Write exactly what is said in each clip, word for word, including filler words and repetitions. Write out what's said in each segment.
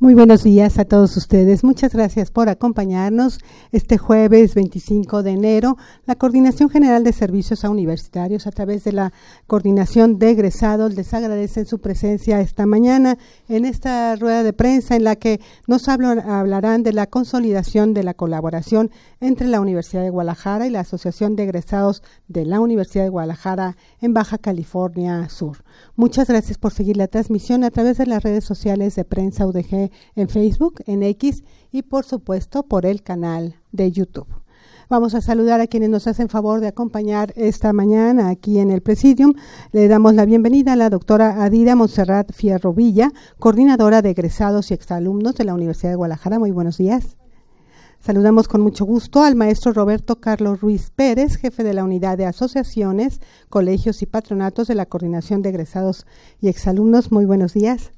Muy buenos días a todos ustedes. Muchas gracias por acompañarnos este jueves veinticinco de enero. La Coordinación General de Servicios a Universitarios, a través de la Coordinación de Egresados, les agradecen su presencia esta mañana en esta rueda de prensa en la que nos hablan, hablarán de la consolidación de la colaboración entre la Universidad de Guadalajara y la Asociación de Egresados de la Universidad de Guadalajara en Baja California Sur. Muchas gracias por seguir la transmisión a través de las redes sociales de Prensa U D G en Facebook, en X y por supuesto por el canal de YouTube. Vamos a saludar a quienes nos hacen favor de acompañar esta mañana aquí en el Presidium. Le damos la bienvenida a la doctora Adira Montserrat Fierro Villa, coordinadora de egresados y exalumnos de la Universidad de Guadalajara. Muy buenos días. Saludamos con mucho gusto al maestro Roberto Carlos Ruiz Pérez, jefe de la Unidad de Asociaciones, Colegios y Patronatos de la Coordinación de Egresados y Exalumnos. Muy buenos días.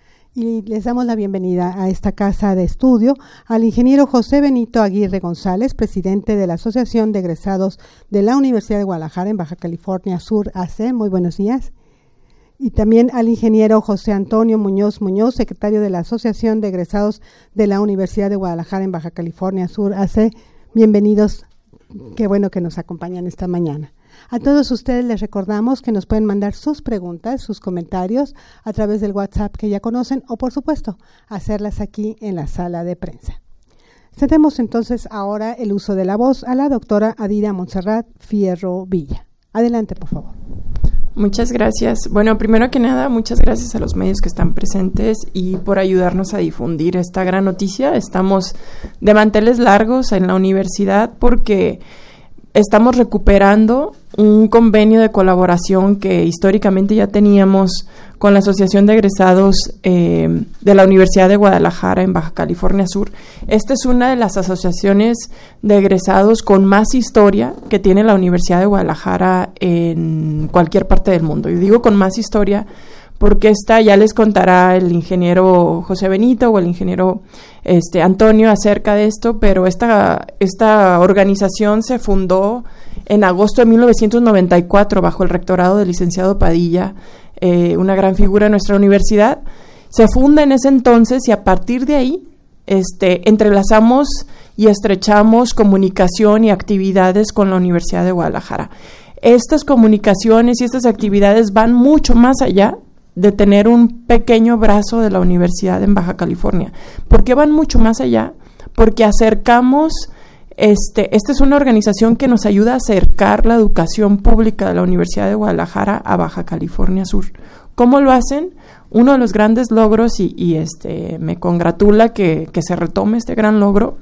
Y les damos la bienvenida a esta casa de estudio al ingeniero José Benito Aguirre González, presidente de la Asociación de Egresados de la Universidad de Guadalajara en Baja California Sur A C. Muy buenos días. Y también al ingeniero José Antonio Muñoz Muñoz, secretario de la Asociación de Egresados de la Universidad de Guadalajara en Baja California Sur A C. Bienvenidos, qué bueno que nos acompañan esta mañana. A todos ustedes les recordamos que nos pueden mandar sus preguntas, sus comentarios a través del WhatsApp que ya conocen o, por supuesto, hacerlas aquí en la sala de prensa. Cedemos entonces ahora el uso de la voz a la doctora Adira Montserrat Fierro Villa. Adelante, por favor. Muchas gracias. Bueno, primero que nada, muchas gracias a los medios que están presentes y por ayudarnos a difundir esta gran noticia. Estamos de manteles largos en la universidad porque estamos recuperando un convenio de colaboración que históricamente ya teníamos con la Asociación de Egresados eh, de la Universidad de Guadalajara en Baja California Sur. Esta es una de las asociaciones de egresados con más historia que tiene la Universidad de Guadalajara en cualquier parte del mundo. Y digo con más historia porque esta ya les contará el ingeniero José Benito o el ingeniero este, Antonio acerca de esto, pero esta, esta organización se fundó en agosto de mil novecientos noventa y cuatro bajo el rectorado del licenciado Padilla, eh, una gran figura de nuestra universidad. Se funda en ese entonces y a partir de ahí este, entrelazamos y estrechamos comunicación y actividades con la Universidad de Guadalajara. Estas comunicaciones y estas actividades van mucho más allá de tener un pequeño brazo de la universidad en Baja California. ¿Por qué van mucho más allá? Porque acercamos, este, esta es una organización que nos ayuda a acercar la educación pública de la Universidad de Guadalajara a Baja California Sur. ¿Cómo lo hacen? Uno de los grandes logros, y, y este, me congratula que, que se retome este gran logro,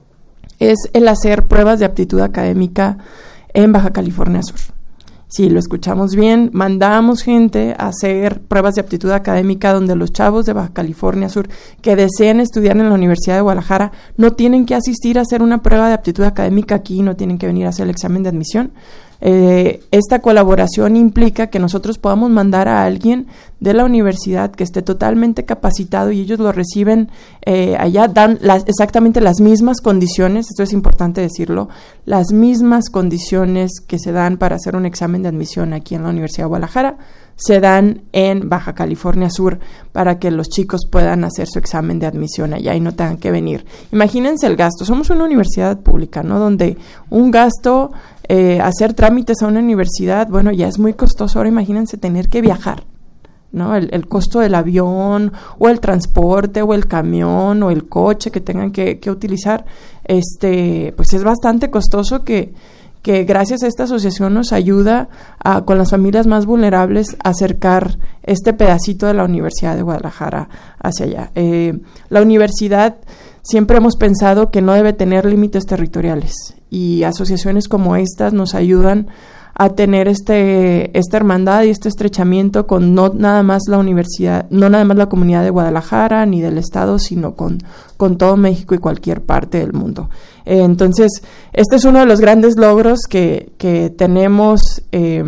es el hacer pruebas de aptitud académica en Baja California Sur. Si lo escuchamos bien, mandamos gente a hacer pruebas de aptitud académica donde los chavos de Baja California Sur que deseen estudiar en la Universidad de Guadalajara no tienen que asistir a hacer una prueba de aptitud académica aquí, no tienen que venir a hacer el examen de admisión. Eh, esta colaboración implica que nosotros podamos mandar a alguien de la universidad que esté totalmente capacitado y ellos lo reciben eh, allá, dan las, exactamente las mismas condiciones, esto es importante decirlo, las mismas condiciones que se dan para hacer un examen de admisión aquí en la Universidad de Guadalajara, se dan en Baja California Sur para que los chicos puedan hacer su examen de admisión allá y no tengan que venir. Imagínense el gasto, somos una universidad pública, ¿no? Donde un gasto, eh, hacer trámites a una universidad, bueno, ya es muy costoso, ahora imagínense tener que viajar, ¿no? El, el costo del avión o el transporte o el camión o el coche que tengan que, que utilizar, este, pues es bastante costoso que que gracias a esta asociación nos ayuda a, con las familias más vulnerables, a acercar este pedacito de la Universidad de Guadalajara hacia allá. Eh, la universidad siempre hemos pensado que no debe tener límites territoriales y asociaciones como estas nos ayudan a tener este esta hermandad y este estrechamiento con no nada más la universidad, no nada más la comunidad de Guadalajara ni del estado, sino con, con todo México y cualquier parte del mundo. Eh, entonces, este es uno de los grandes logros que, que tenemos, eh,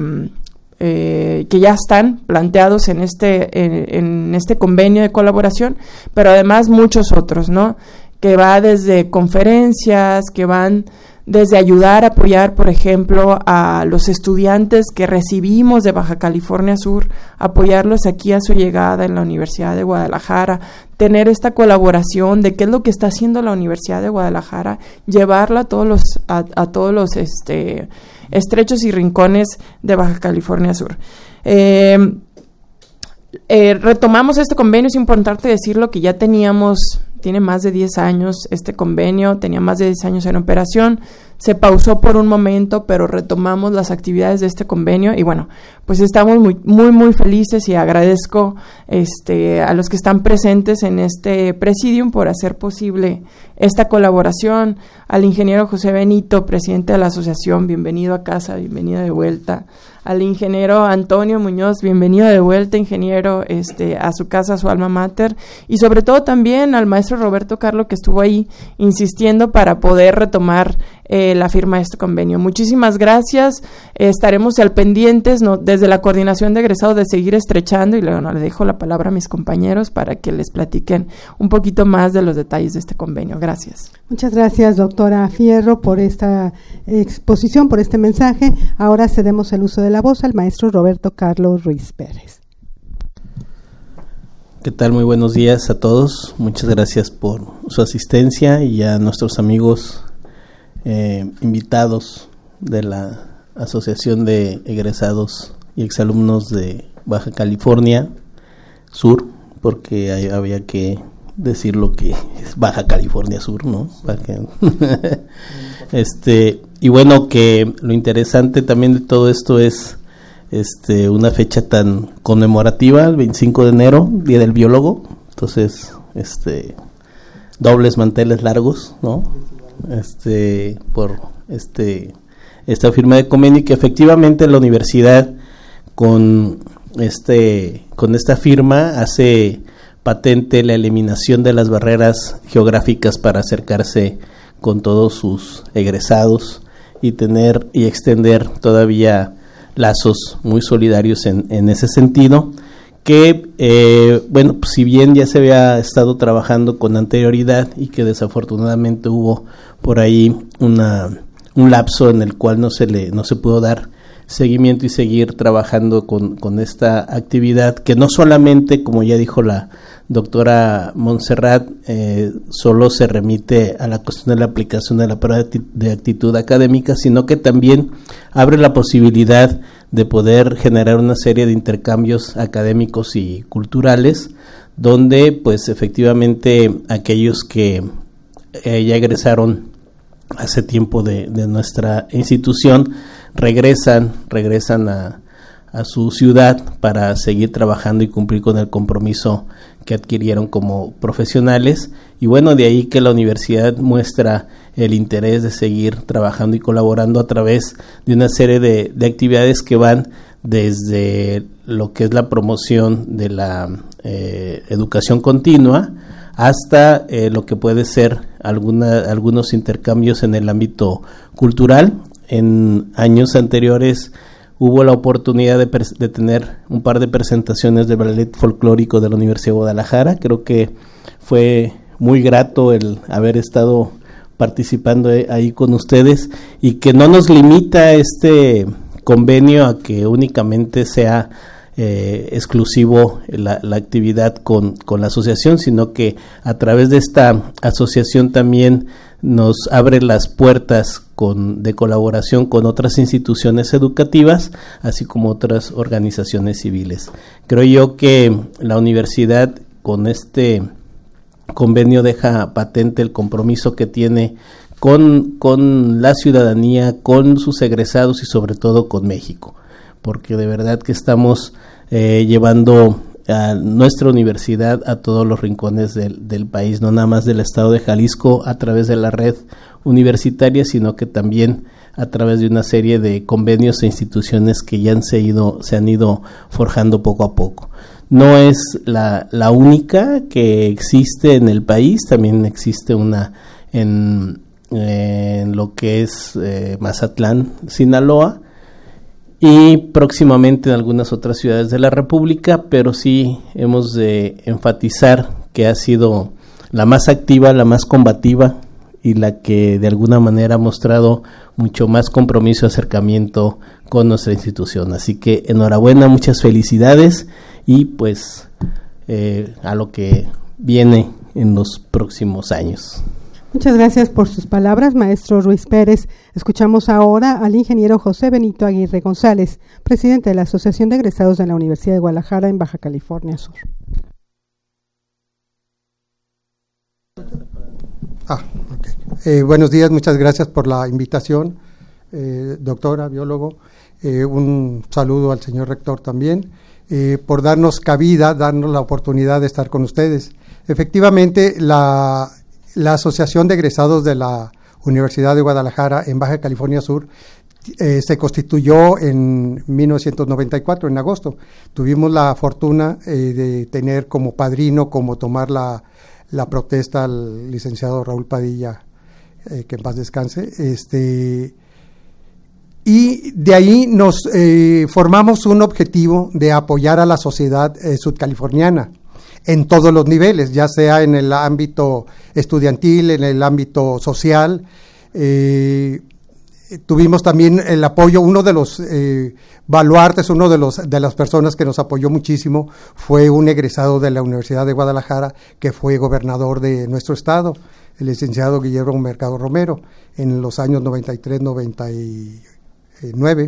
eh, que ya están planteados en este, en, en este convenio de colaboración, pero además muchos otros, ¿no? Que va desde conferencias, que van desde ayudar, apoyar, por ejemplo, a los estudiantes que recibimos de Baja California Sur, apoyarlos aquí a su llegada en la Universidad de Guadalajara, tener esta colaboración de qué es lo que está haciendo la Universidad de Guadalajara, llevarla a todos los, a, a todos los este, estrechos y rincones de Baja California Sur. Eh, eh, retomamos este convenio, es importante decirlo que ya teníamos... Tiene más de diez años este convenio, tenía más de diez años en operación, se pausó por un momento, pero retomamos las actividades de este convenio y bueno, pues estamos muy, muy, muy felices y agradezco este, a los que están presentes en este presidium por hacer posible esta colaboración, al ingeniero José Benito, presidente de la asociación, bienvenido a casa, bienvenido de vuelta, al ingeniero Antonio Muñoz, bienvenido de vuelta, ingeniero, este, a su casa, a su alma mater, y sobre todo también al maestro Roberto Carlo, que estuvo ahí insistiendo para poder retomar eh, la firma de este convenio. Muchísimas gracias, eh, estaremos al pendientes, ¿no? Desde la coordinación de egresados de seguir estrechando, y luego no, le dejo la palabra a mis compañeros para que les platiquen un poquito más de los detalles de este convenio. Gracias. Muchas gracias, doctora Fierro, por esta exposición, por este mensaje. Ahora cedemos el uso de la voz al maestro Roberto Carlos Ruiz Pérez. ¿Qué tal? Muy buenos días a todos. Muchas gracias por su asistencia y a nuestros amigos eh, invitados de la Asociación de Egresados y Exalumnos de Baja California Sur, porque hay, había que decir lo que es Baja California Sur, ¿no? Para que este y bueno, que lo interesante también de todo esto es este una fecha tan conmemorativa, el veinticinco de enero, Día del Biólogo. Entonces, este dobles manteles largos, ¿no? Este por este esta firma de convenio, y que efectivamente la universidad con este con esta firma hace patente la eliminación de las barreras geográficas para acercarse con todos sus egresados y tener y extender todavía lazos muy solidarios en, en ese sentido, que eh, bueno, pues si bien ya se había estado trabajando con anterioridad y que desafortunadamente hubo por ahí una un lapso en el cual no se le no se pudo dar seguimiento y seguir trabajando con, con esta actividad, que no solamente, como ya dijo la doctora Montserrat, eh, solo se remite a la cuestión de la aplicación de la prueba de actitud académica, sino que también abre la posibilidad de poder generar una serie de intercambios académicos y culturales, donde pues efectivamente aquellos que eh, ya egresaron hace tiempo de, de nuestra institución regresan, regresan a, a su ciudad para seguir trabajando y cumplir con el compromiso que adquirieron como profesionales, y bueno, de ahí que la universidad muestra el interés de seguir trabajando y colaborando a través de una serie de, de actividades que van desde lo que es la promoción de la eh, educación continua hasta eh, lo que puede ser alguna, algunos intercambios en el ámbito cultural. En años anteriores hubo la oportunidad de, pres- de tener un par de presentaciones de ballet folclórico de la Universidad de Guadalajara. Creo que fue muy grato el haber estado participando ahí con ustedes, y que no nos limita este convenio a que únicamente sea eh, exclusivo la, la actividad con, con la asociación, sino que a través de esta asociación también nos abre las puertas con, de colaboración con otras instituciones educativas, así como otras organizaciones civiles. Creo yo que la universidad con este convenio deja patente el compromiso que tiene con, con la ciudadanía, con sus egresados y sobre todo con México, porque de verdad que estamos eh, llevando a nuestra universidad a todos los rincones del, del país, no nada más del estado de Jalisco a través de la red universitaria, sino que también a través de una serie de convenios e instituciones que ya han se, ido, se han ido forjando poco a poco. No es la, la única que existe en el país, también existe una en, en lo que es eh, Mazatlán, Sinaloa, y próximamente en algunas otras ciudades de la República, pero sí hemos de enfatizar que ha sido la más activa, la más combativa y la que de alguna manera ha mostrado mucho más compromiso y acercamiento con nuestra institución. Así que enhorabuena, muchas felicidades y pues eh, a lo que viene en los próximos años. Muchas gracias por sus palabras, maestro Ruiz Pérez. Escuchamos ahora al ingeniero José Benito Aguirre González, presidente de la Asociación de Egresados de la Universidad de Guadalajara en Baja California Sur. Ah, okay. eh, buenos días, muchas gracias por la invitación, eh, doctora, biólogo. Eh, un saludo al señor rector también, eh, por darnos cabida, darnos la oportunidad de estar con ustedes. Efectivamente, la, la Asociación de Egresados de la Universidad de Guadalajara en Baja California Sur eh, se constituyó en mil novecientos noventa y cuatro, en agosto. Tuvimos la fortuna eh, de tener como padrino, como tomar la la protesta al licenciado Raúl Padilla, eh, que en paz descanse, este, y de ahí nos eh, formamos un objetivo de apoyar a la sociedad eh, sudcaliforniana en todos los niveles, ya sea en el ámbito estudiantil, en el ámbito social. Eh, tuvimos también el apoyo, uno de los eh, baluartes, uno de los de las personas que nos apoyó muchísimo fue un egresado de la Universidad de Guadalajara que fue gobernador de nuestro estado, el licenciado Guillermo Mercado Romero, en los años noventa y tres noventa y nueve,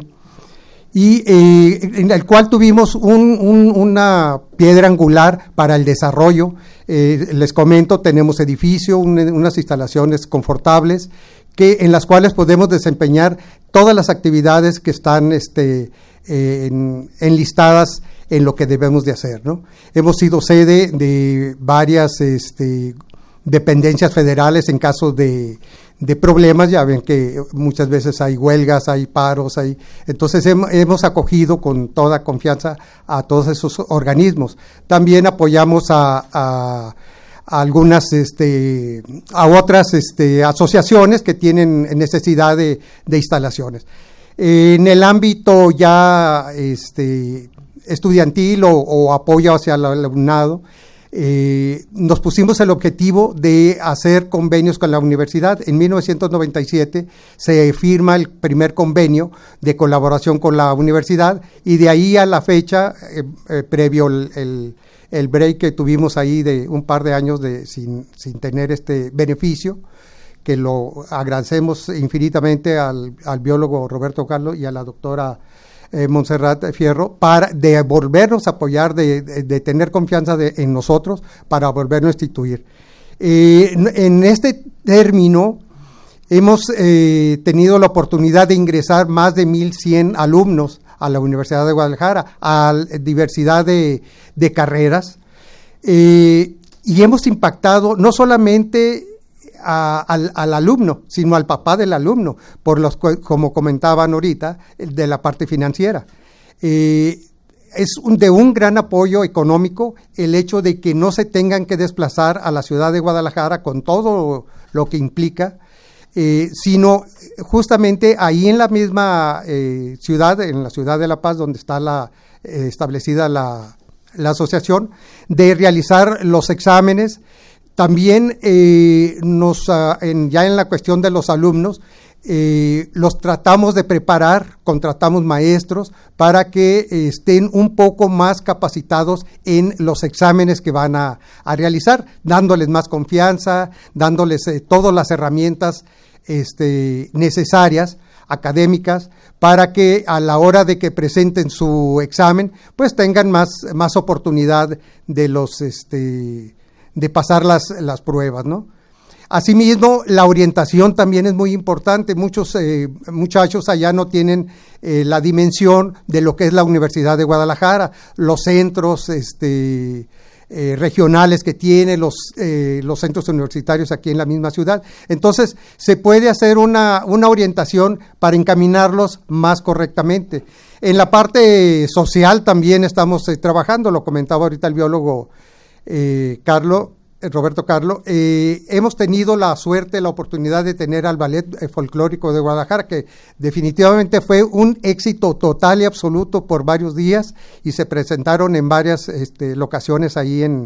y eh, en el cual tuvimos un, un, una piedra angular para el desarrollo. Eh, les comento, tenemos edificio, un, unas instalaciones confortables, que en las cuales podemos desempeñar todas las actividades que están este, eh, en, enlistadas en lo que debemos de hacer, ¿no? Hemos sido sede de varias este, dependencias federales en caso de, de problemas. Ya ven que muchas veces hay huelgas, hay paros, hay entonces hem, hemos acogido con toda confianza a todos esos organismos. También apoyamos a, a a algunas este a otras este asociaciones que tienen necesidad de, de instalaciones. Eh, en el ámbito ya este estudiantil o, o apoyo hacia el alumnado, eh, nos pusimos el objetivo de hacer convenios con la universidad. En mil novecientos noventa y siete se firma el primer convenio de colaboración con la universidad, y de ahí a la fecha, eh, eh, previo el, el el break que tuvimos ahí de un par de años de sin, sin tener este beneficio, que lo agradecemos infinitamente al, al biólogo Roberto Carlos y a la doctora eh, Montserrat Fierro, para de volvernos a apoyar, de, de, de tener confianza de, en nosotros, para volvernos a instituir. Eh, en, en este término hemos eh, tenido la oportunidad de ingresar más de mil cien alumnos a la Universidad de Guadalajara, a diversidad de, de carreras, eh, y hemos impactado no solamente a, al, al alumno, sino al papá del alumno, por los como comentaban ahorita, de la parte financiera. Eh, es un, de un gran apoyo económico el hecho de que no se tengan que desplazar a la ciudad de Guadalajara con todo lo que implica, Eh, sino justamente ahí en la misma eh, ciudad, en la ciudad de La Paz, donde está la, eh, establecida la, la asociación, de realizar los exámenes. También eh, nos, uh, en, ya en la cuestión de los alumnos, eh, los tratamos de preparar, contratamos maestros para que eh, estén un poco más capacitados en los exámenes que van a, a realizar, dándoles más confianza, dándoles eh, todas las herramientas este, necesarias, académicas, para que a la hora de que presenten su examen, pues tengan más, más oportunidad de los este, de pasar las, las pruebas, ¿no? Asimismo, la orientación también es muy importante. Muchos eh, muchachos allá no tienen eh, la dimensión de lo que es la Universidad de Guadalajara, los centros este, eh, regionales que tiene, los, eh, los centros universitarios aquí en la misma ciudad. Entonces, se puede hacer una, una orientación para encaminarlos más correctamente. En la parte social también estamos eh, trabajando, lo comentaba ahorita el biólogo eh, Carlos, Roberto Carlos. Eh, hemos tenido la suerte, la oportunidad de tener al Ballet eh, Folclórico de Guadalajara, que definitivamente fue un éxito total y absoluto por varios días, y se presentaron en varias este, locaciones ahí en,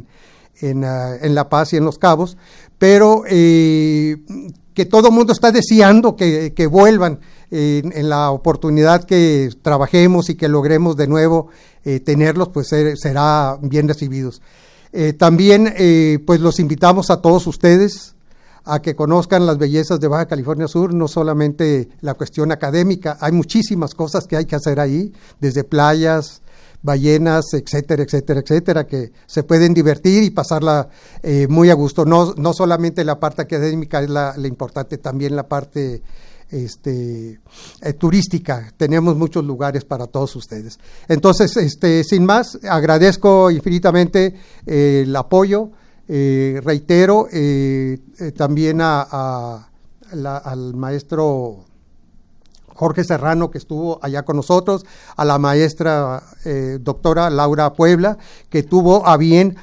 en, uh, en La Paz y en Los Cabos, pero eh, que todo el mundo está deseando que, que vuelvan eh, en la oportunidad que trabajemos y que logremos de nuevo eh, tenerlos, pues ser, será bien recibidos. Eh, también eh, pues los invitamos a todos ustedes a que conozcan las bellezas de Baja California Sur, no solamente la cuestión académica, hay muchísimas cosas que hay que hacer ahí, desde playas, ballenas, etcétera, etcétera, etcétera, que se pueden divertir y pasarla eh, muy a gusto. No, no solamente la parte académica es la, la importante, también la parte este, eh, turística. Tenemos muchos lugares para todos ustedes. Entonces, este, sin más, agradezco infinitamente eh, el apoyo. Eh, reitero eh, eh, también a, a la, al maestro Jorge Serrano, que estuvo allá con nosotros, a la maestra eh, doctora Laura Puebla, que tuvo a bien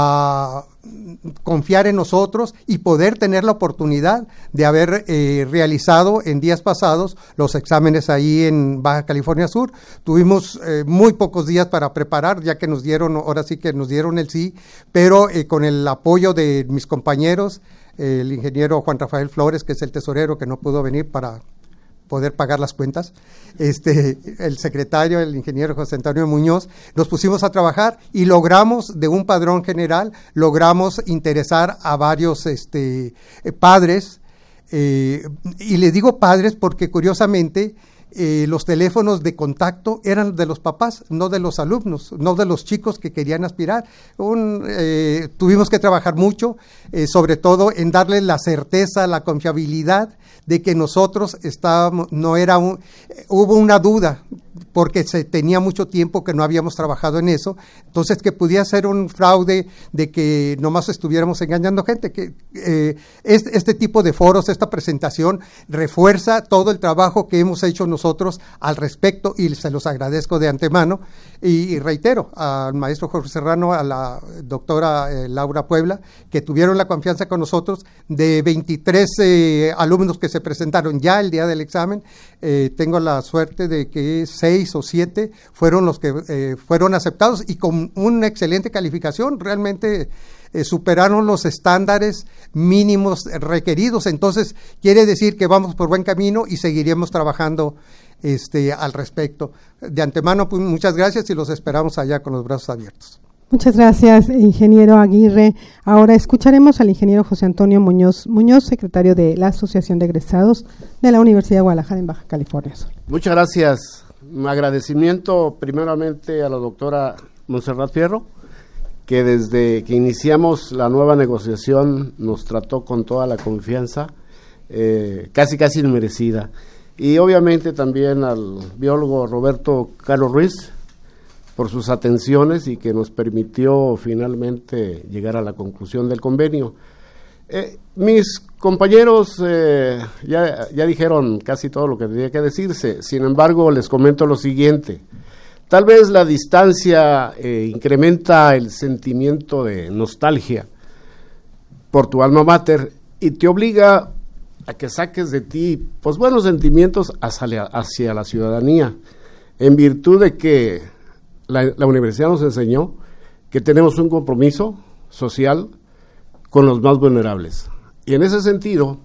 a confiar en nosotros y poder tener la oportunidad de haber eh, realizado en días pasados los exámenes ahí en Baja California Sur. Tuvimos eh, muy pocos días para preparar, ya que nos dieron, ahora sí que nos dieron el sí, pero eh, con el apoyo de mis compañeros, eh, el ingeniero Juan Rafael Flores, que es el tesorero, que no pudo venir para poder pagar las cuentas, este, el secretario, el ingeniero José Antonio Muñoz, nos pusimos a trabajar y logramos, de un padrón general, logramos interesar a varios este, eh, padres, eh, y les digo padres porque curiosamente eh, los teléfonos de contacto eran de los papás, no de los alumnos, no de los chicos que querían aspirar. Un, eh, tuvimos que trabajar mucho, eh, sobre todo en darles la certeza, la confiabilidad de que nosotros estábamos, no era un, hubo una duda, porque se tenía mucho tiempo que no habíamos trabajado en eso, entonces que podía ser un fraude de que nomás estuviéramos engañando gente, que eh, este, este tipo de foros, esta presentación refuerza todo el trabajo que hemos hecho nosotros al respecto y se los agradezco de antemano y, y reitero al maestro Jorge Serrano, a la doctora eh, Laura Puebla, que tuvieron la confianza con nosotros. De veintitrés eh, alumnos que se presentaron ya el día del examen, eh, tengo la suerte de que seis o siete fueron los que eh, fueron aceptados y con una excelente calificación, realmente eh, superaron los estándares mínimos requeridos. Entonces quiere decir que vamos por buen camino y seguiremos trabajando este, al respecto. De antemano, pues, muchas gracias y los esperamos allá con los brazos abiertos. Muchas gracias, ingeniero Aguirre. Ahora escucharemos al ingeniero José Antonio Muñoz, Muñoz, secretario de la Asociación de Egresados de la Universidad de Guadalajara en Baja California Sur. Muchas gracias. Un agradecimiento primeramente a la doctora Montserrat Fierro, que desde que iniciamos la nueva negociación nos trató con toda la confianza, eh, casi casi inmerecida. Y obviamente también al biólogo Roberto Carlos Ruiz, por sus atenciones y que nos permitió finalmente llegar a la conclusión del convenio. Eh, mis compañeros eh, ya, ya dijeron casi todo lo que tenía que decirse, sin embargo les comento lo siguiente. Tal vez la distancia eh, incrementa el sentimiento de nostalgia por tu alma mater y te obliga a que saques de ti pues buenos sentimientos hacia, hacia la ciudadanía, en virtud de que La, la universidad nos enseñó que tenemos un compromiso social con los más vulnerables. Y en ese sentido,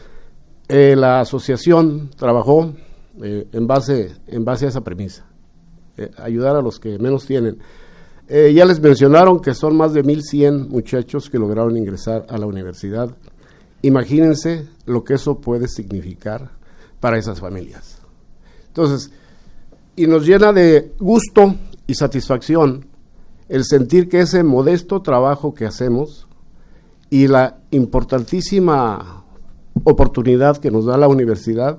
eh, la asociación trabajó eh, en, base, en base a esa premisa, eh, ayudar a los que menos tienen. Eh, ya les mencionaron que son más de mil cien muchachos que lograron ingresar a la universidad. Imagínense lo que eso puede significar para esas familias. Entonces, y nos llena de gusto y satisfacción el sentir que ese modesto trabajo que hacemos y la importantísima oportunidad que nos da la universidad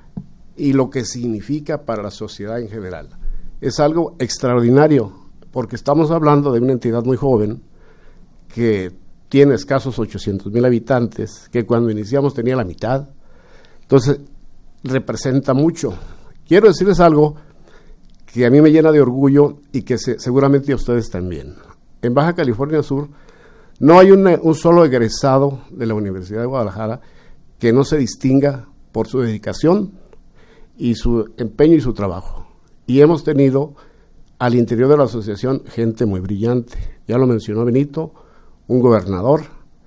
y lo que significa para la sociedad en general es algo extraordinario, porque estamos hablando de una entidad muy joven que tiene escasos ochocientos mil habitantes, que cuando iniciamos tenía la mitad, entonces representa mucho. Quiero decirles algo que a mí me llena de orgullo y que se, seguramente a ustedes también. En Baja California Sur no hay una, un solo egresado de la Universidad de Guadalajara que no se distinga por su dedicación y su empeño y su trabajo. Y hemos tenido al interior de la asociación gente muy brillante. Ya lo mencionó Benito, un gobernador,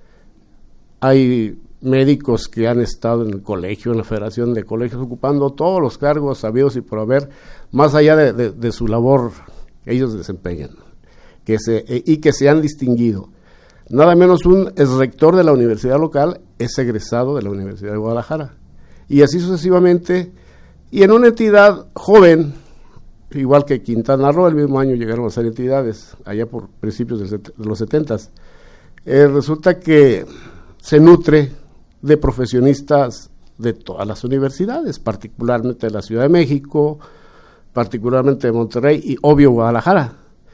hay médicos que han estado en el colegio, en la Federación de Colegios, ocupando todos los cargos sabidos y por haber, más allá de, de, de su labor que ellos desempeñan, que se, y que se han distinguido. Nada menos un ex rector de la universidad local es egresado de la Universidad de Guadalajara. Y así sucesivamente, y en una entidad joven, igual que Quintana Roo, el mismo año llegaron a ser entidades, allá por principios de, set, de los setentas, eh, resulta que se nutre de profesionistas de todas las universidades, particularmente de la Ciudad de México, particularmente de Monterrey y obvio Guadalajara.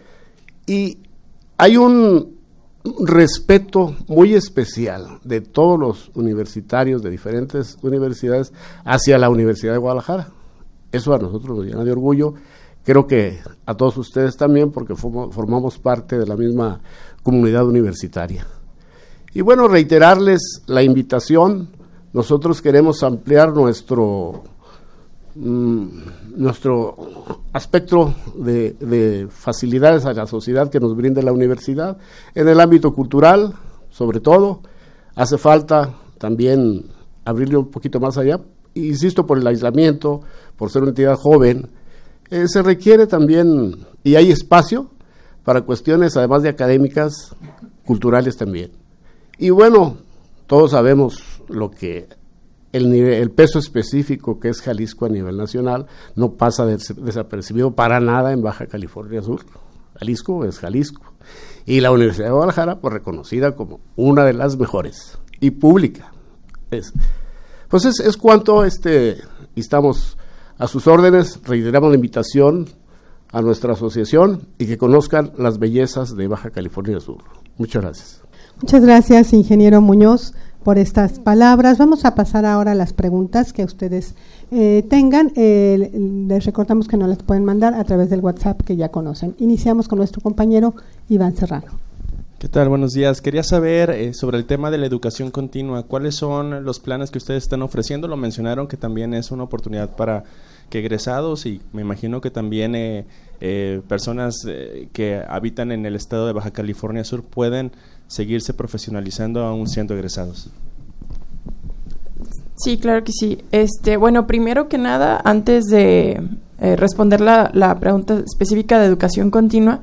Y hay un respeto muy especial de todos los universitarios de diferentes universidades hacia la Universidad de Guadalajara. Eso a nosotros nos llena de orgullo, creo que a todos ustedes también, porque formamos parte de la misma comunidad universitaria. Y bueno, reiterarles la invitación. Nosotros queremos ampliar nuestro mm, nuestro aspecto de, de facilidades a la sociedad que nos brinde la universidad en el ámbito cultural, sobre todo. Hace falta también abrirle un poquito más allá. Insisto, por el aislamiento, por ser una entidad joven, eh, se requiere también, y hay espacio para cuestiones además de académicas, culturales también. Y bueno, todos sabemos lo que el, nivel, el peso específico que es Jalisco a nivel nacional, no pasa des, desapercibido para nada en Baja California Sur. Jalisco es Jalisco. Y la Universidad de Guadalajara, pues reconocida como una de las mejores y pública. Es, pues es, es cuanto, este, y estamos a sus órdenes, reiteramos la invitación a nuestra asociación y que conozcan las bellezas de Baja California Sur. Muchas gracias. Muchas gracias, ingeniero Muñoz, por estas palabras. Vamos a pasar ahora a las preguntas que ustedes eh, tengan. Eh, les recordamos que nos las pueden mandar a través del WhatsApp que ya conocen. Iniciamos con nuestro compañero Iván Serrano. ¿Qué tal? Buenos días. Quería saber eh, sobre el tema de la educación continua. ¿Cuáles son los planes que ustedes están ofreciendo? Lo mencionaron que también es una oportunidad para que egresados y me imagino que también eh, eh, personas eh, que habitan en el estado de Baja California Sur pueden seguirse profesionalizando aún siendo egresados. Sí, claro que sí. Este, bueno, primero que nada, antes de eh, responder la, la pregunta específica de educación continua,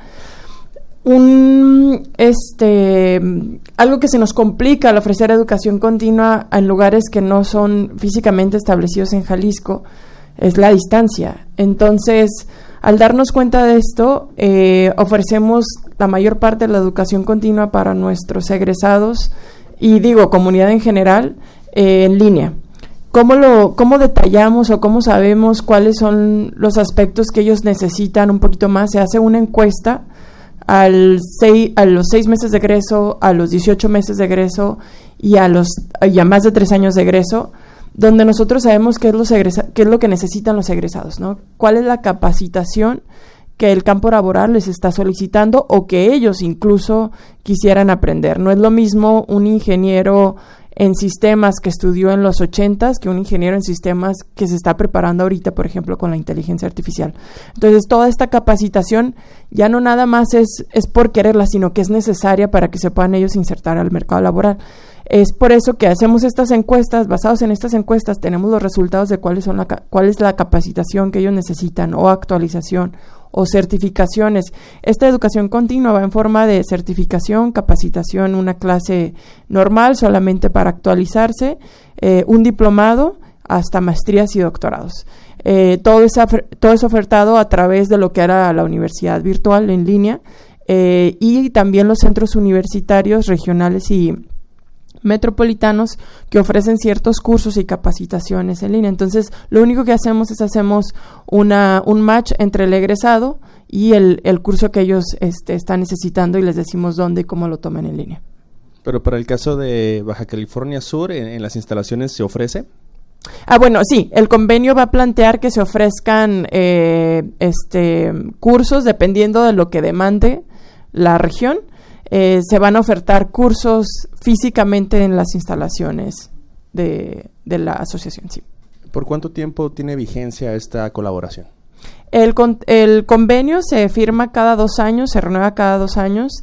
un este algo que se nos complica al ofrecer educación continua en lugares que no son físicamente establecidos en Jalisco es la distancia. Entonces, al darnos cuenta de esto, eh, ofrecemos la mayor parte de la educación continua para nuestros egresados y digo, comunidad en general, eh, en línea. ¿Cómo lo, cómo detallamos o cómo sabemos cuáles son los aspectos que ellos necesitan un poquito más? Se hace una encuesta al seis, a los seis meses de egreso, a los dieciocho meses de egreso y a los y a más de tres años de egreso, donde nosotros sabemos qué es, los egresa- qué es lo que necesitan los egresados, ¿no? ¿Cuál es la capacitación que el campo laboral les está solicitando o que ellos incluso quisieran aprender? No es lo mismo un ingeniero en sistemas que estudió en los ochentas que un ingeniero en sistemas que se está preparando ahorita, por ejemplo, con la inteligencia artificial. Entonces, toda esta capacitación ya no nada más es, es por quererla, sino que es necesaria para que se puedan ellos insertar al mercado laboral. Es por eso que hacemos estas encuestas, basados en estas encuestas tenemos los resultados de cuáles son la, cuál es la capacitación que ellos necesitan o actualización o certificaciones. Esta educación continua va en forma de certificación, capacitación, una clase normal solamente para actualizarse, eh, un diplomado hasta maestrías y doctorados. Eh, todo, es todo es ofertado a través de lo que era la universidad virtual en línea eh, y también los centros universitarios regionales y metropolitanos que ofrecen ciertos cursos y capacitaciones en línea. Entonces, lo único que hacemos es hacemos una un match entre el egresado y el, el curso que ellos este, están necesitando y les decimos dónde y cómo lo tomen en línea. Pero para el caso de Baja California Sur, ¿en, en las instalaciones se ofrece? Ah, bueno, sí, el convenio va a plantear que se ofrezcan eh, este cursos dependiendo de lo que demande la región. Eh, se van a ofertar cursos físicamente en las instalaciones de, de la asociación, sí. ¿Por cuánto tiempo tiene vigencia esta colaboración? El, con, el convenio se firma cada dos años, se renueva cada dos años,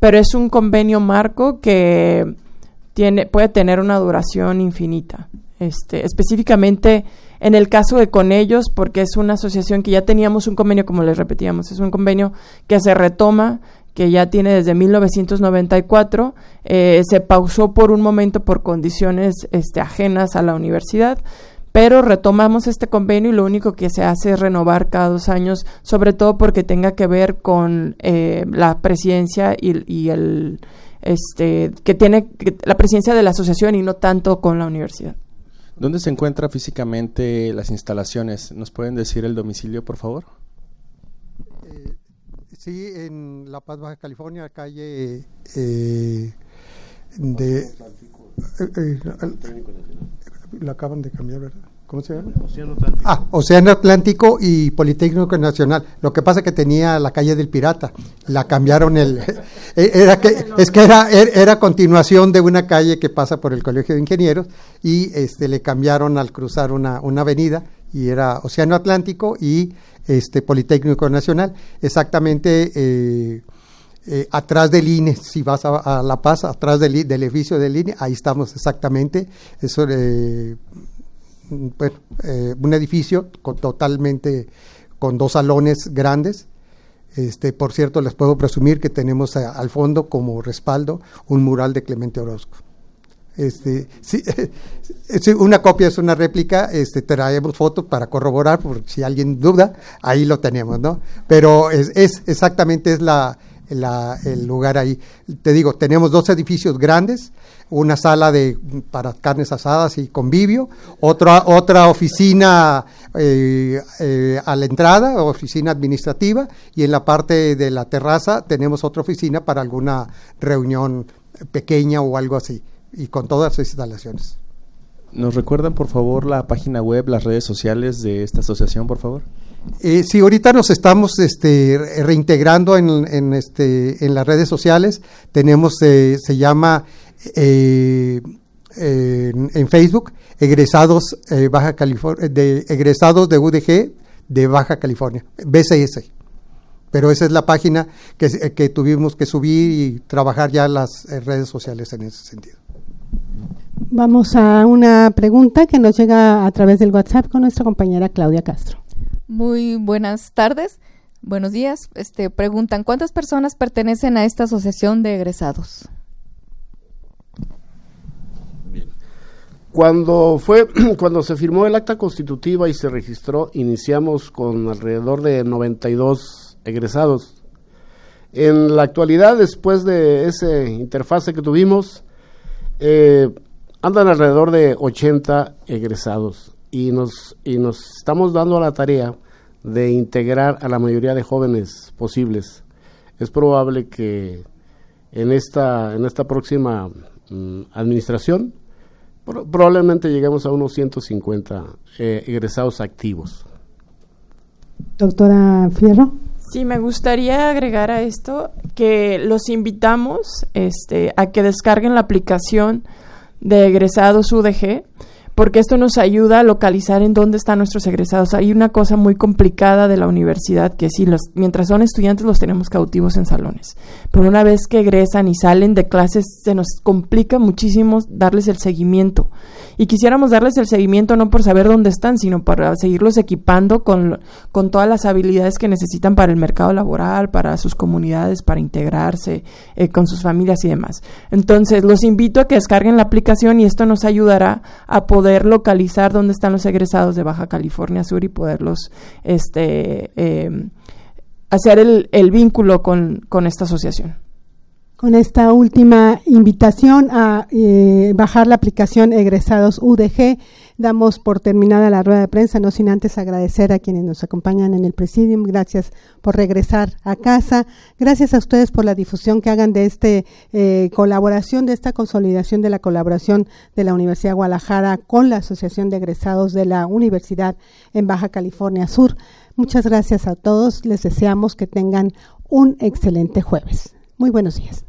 pero es un convenio marco que tiene, puede tener una duración infinita. Este, específicamente en el caso de con ellos, porque es una asociación que ya teníamos un convenio, como les repetíamos, es un convenio que se retoma, que ya tiene desde mil novecientos noventa y cuatro, eh, se pausó por un momento por condiciones este, ajenas a la universidad, pero retomamos este convenio y lo único que se hace es renovar cada dos años, sobre todo porque tenga que ver con eh, la presidencia y, y el este que tiene que, la presidencia de la asociación y no tanto con la universidad. ¿Dónde se encuentran físicamente las instalaciones? ¿Nos pueden decir el domicilio, por favor? Eh, sí, en La Paz, Baja California, calle eh, de... Eh, eh, lo acaban de cambiar, ¿verdad? ¿Cómo se llama? Océano Atlántico. Ah, Océano Atlántico y Politécnico Nacional. Lo que pasa es que tenía la calle del Pirata, la cambiaron el era que es que era era continuación de una calle que pasa por el Colegio de Ingenieros y este le cambiaron al cruzar una una avenida y era Océano Atlántico y este Politécnico Nacional, exactamente eh, eh, atrás del I N E. Si vas a, a La Paz, atrás del, del edificio del I N E, ahí estamos exactamente. Eso eh, Bueno, eh, un edificio con, totalmente con dos salones grandes. Este, por cierto, les puedo presumir que tenemos a, al fondo como respaldo un mural de Clemente Orozco. Este, sí, sí, una copia es una réplica, este, traemos fotos para corroborar, por si alguien duda, ahí lo tenemos, ¿no? Pero es, es exactamente es la, la, el lugar ahí. Te digo, tenemos dos edificios grandes, una sala de para carnes asadas y convivio, otra otra oficina eh, eh, a la entrada, oficina administrativa, y en la parte de la terraza tenemos otra oficina para alguna reunión pequeña o algo así, y con todas las instalaciones. ¿Nos recuerdan, por favor, la página web, las redes sociales de esta asociación, por favor? Eh, sí, ahorita nos estamos este, reintegrando en, en, este, en las redes sociales. Tenemos, eh, se llama eh, eh, en, en Facebook, egresados eh, Baja California, de egresados de U D G de Baja California, B C S. Pero esa es la página que, que tuvimos que subir y trabajar ya las eh, redes sociales en ese sentido. Vamos a una pregunta que nos llega a través del WhatsApp con nuestra compañera Claudia Castro. Muy buenas tardes, buenos días. Este, preguntan, ¿cuántas personas pertenecen a esta asociación de egresados? Bien. Cuando fue, cuando se firmó el acta constitutiva y se registró, iniciamos con alrededor de noventa y dos egresados. En la actualidad, después de ese interfase que tuvimos, eh, andan alrededor de ochenta egresados. Y nos, y nos estamos dando la tarea de integrar a la mayoría de jóvenes posibles. Es probable que en esta, en esta próxima mm, administración pro, probablemente lleguemos a unos ciento cincuenta eh, egresados activos. Doctora Fierro. Sí, me gustaría agregar a esto que los invitamos este, a que descarguen la aplicación de egresados U D G, porque esto nos ayuda a localizar en dónde están nuestros egresados. Hay una cosa muy complicada de la universidad, que sí, los, mientras son estudiantes los tenemos cautivos en salones, pero una vez que egresan y salen de clases se nos complica muchísimo darles el seguimiento, y quisiéramos darles el seguimiento no por saber dónde están, sino para seguirlos equipando con, con todas las habilidades que necesitan para el mercado laboral, para sus comunidades, para integrarse eh, con sus familias y demás. Entonces, los invito a que descarguen la aplicación y esto nos ayudará a poder poder localizar dónde están los egresados de Baja California Sur y poderlos este, eh, hacer el, el vínculo con, con esta asociación. Con esta última invitación a eh, bajar la aplicación Egresados U D G, damos por terminada la rueda de prensa, no sin antes agradecer a quienes nos acompañan en el Presidium. Gracias por regresar a casa. Gracias a ustedes por la difusión que hagan de esta eh, colaboración, de esta consolidación de la colaboración de la Universidad de Guadalajara con la Asociación de Egresados de la Universidad en Baja California Sur. Muchas gracias a todos. Les deseamos que tengan un excelente jueves. Muy buenos días.